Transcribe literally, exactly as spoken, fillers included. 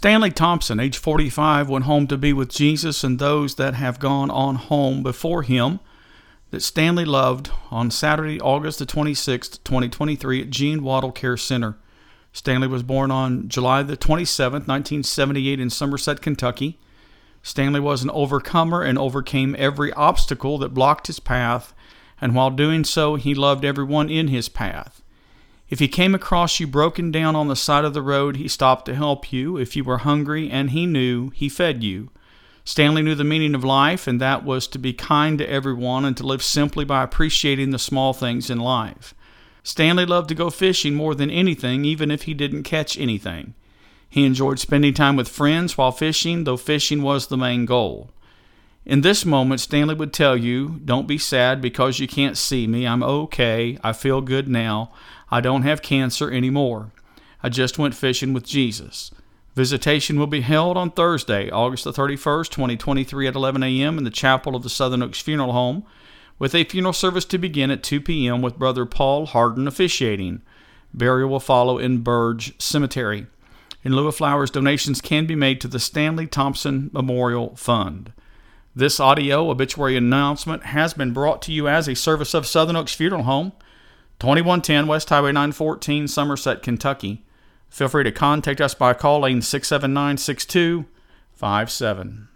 Stanley Thompson, age forty-five, went home to be with Jesus and those that have gone on home before him that Stanley loved on Saturday, August the twenty-sixth, twenty twenty-three at Gene Waddell Care Center. Stanley was born on July the twenty-seventh, nineteen seventy-eight in Somerset, Kentucky. Stanley was an overcomer and overcame every obstacle that blocked his path, and while doing so, he loved everyone in his path. If he came across you broken down on the side of the road, he stopped to help you. If you were hungry and he knew, he fed you. Stanley knew the meaning of life, and that was to be kind to everyone and to live simply by appreciating the small things in life. Stanley loved to go fishing more than anything, even if he didn't catch anything. He enjoyed spending time with friends while fishing, though fishing was the main goal. In this moment, Stanley would tell you, "Don't be sad because you can't see me. I'm okay. I feel good now. I don't have cancer anymore. I just went fishing with Jesus." Visitation will be held on Thursday, August the thirty-first, twenty twenty-three at eleven a.m. in the chapel of the Southern Oaks Funeral Home, with a funeral service to begin at two p.m. with Brother Paul Harden officiating. Burial will follow in Burge Cemetery. In lieu of flowers, donations can be made to the Stanley Thompson Memorial Fund. This audio obituary announcement has been brought to you as a service of Southern Oaks Funeral Home, twenty-one ten West Highway nine fourteen, Somerset, Kentucky. Feel free to contact us by calling six seven nine, six two five seven.